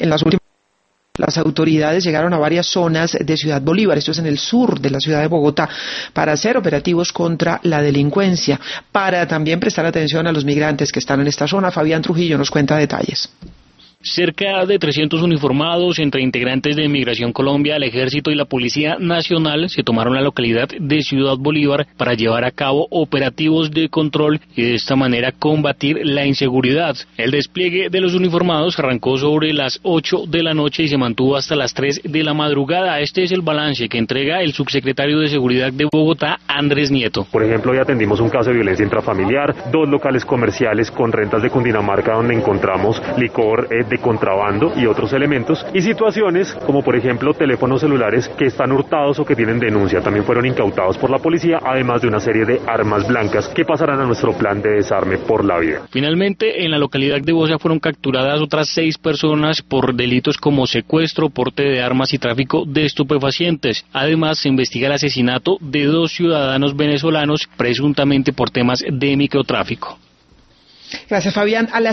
en las últimas las autoridades llegaron a varias zonas de Ciudad Bolívar, esto es en el sur de la ciudad de Bogotá, para hacer operativos contra la delincuencia, para también prestar atención a los migrantes que están en esta zona. Fabián Trujillo nos cuenta detalles. Cerca de 300 uniformados, entre integrantes de Migración Colombia, el Ejército y la Policía Nacional, se tomaron la localidad de Ciudad Bolívar para llevar a cabo operativos de control y de esta manera combatir la inseguridad. El despliegue de los uniformados arrancó sobre las 8 de la noche y se mantuvo hasta las 3 de la madrugada. Este es el balance que entrega el subsecretario de Seguridad de Bogotá, Andrés Nieto. Por ejemplo, hoy atendimos un caso de violencia intrafamiliar, 2 locales comerciales con rentas de Cundinamarca donde encontramos licor de contrabando y otros elementos, y situaciones como por ejemplo teléfonos celulares que están hurtados o que tienen denuncia, también fueron incautados por la policía, además de una serie de armas blancas que pasarán a nuestro plan de desarme por la vida. Finalmente, en la localidad de Bosa fueron capturadas otras 6 personas por delitos como secuestro, porte de armas y tráfico de estupefacientes. Además, se investiga el asesinato de 2 ciudadanos venezolanos presuntamente por temas de microtráfico. Gracias, Fabián.